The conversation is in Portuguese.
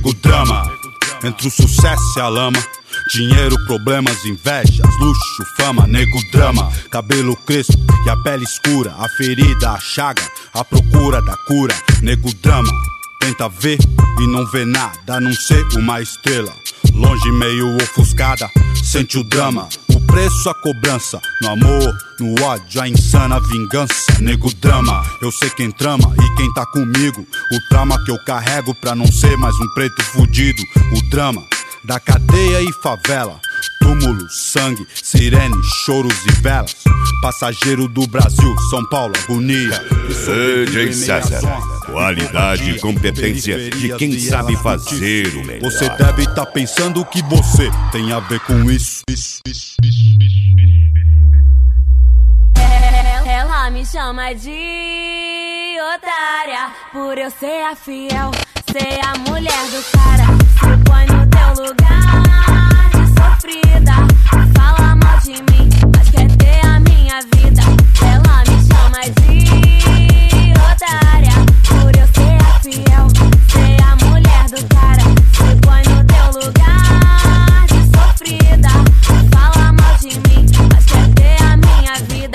nego drama. Entre o sucesso e a lama, dinheiro, problemas, invejas, luxo, fama, nego drama. Cabelo crespo e a pele escura, a ferida, a chaga, a procura da cura, nego drama. Tenta ver e não vê nada, a não ser uma estrela longe, meio ofuscada, sente o drama. O preço, a cobrança, no amor, no ódio, a insana vingança, nego drama. Eu sei quem trama e quem tá comigo, o trauma que eu carrego pra não ser mais um preto fudido. O drama da cadeia e favela, túmulo, sangue, sirene, choros e velas. Passageiro do Brasil, São Paulo, agonia. DJ César, qualidade e competência de quem sabe fazer o melhor. Você deve estar pensando que você tem a ver com isso. Ela me chama de otária por eu ser a fiel, ser a mulher do cara.